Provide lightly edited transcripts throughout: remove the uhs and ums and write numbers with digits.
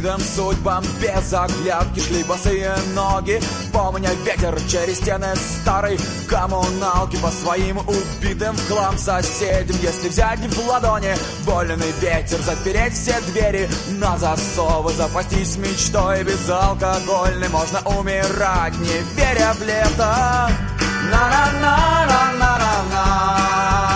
разбитым судьбам без оглядки шли босые ноги, помня ветер через стены старой коммуналки, по своим убитым в хлам соседям. Если взять в ладони вольный ветер, запереть все двери на засовы, запастись мечтой безалкогольной, можно умирать, не веря в лето. На-на-на-на-на-на-на.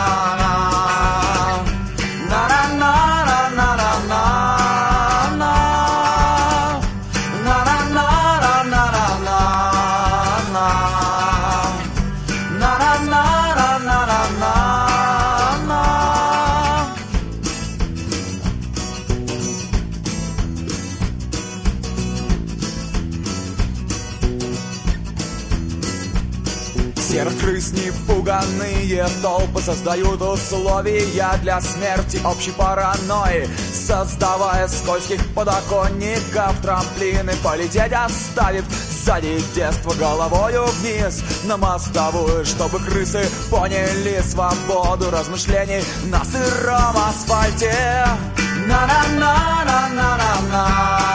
Серых крыс непуганные толпы создают условия для смерти общей паранойи, создавая скользких подоконников трамплины. Полететь оставив сзади детство головою вниз на мостовую, чтобы крысы поняли свободу размышлений на сыром асфальте. На-на-на-на-на-на-на.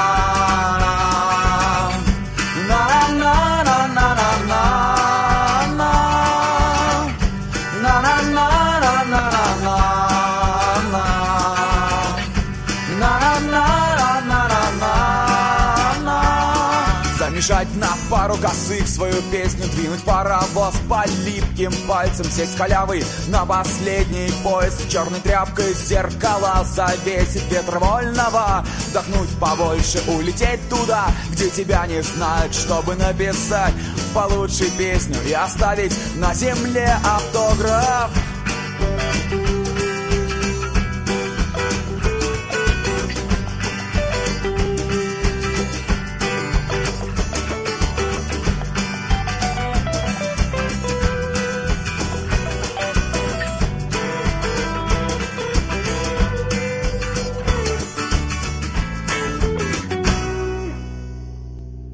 Замешать на пару косых свою песню, двинуть паровоз по липким пальцам, сесть халявой на последний поезд, черной тряпкой зеркала завесить ветровольного, вдохнуть побольше, улететь туда, где тебя не знают, чтобы написать получше песню и оставить на земле автограф.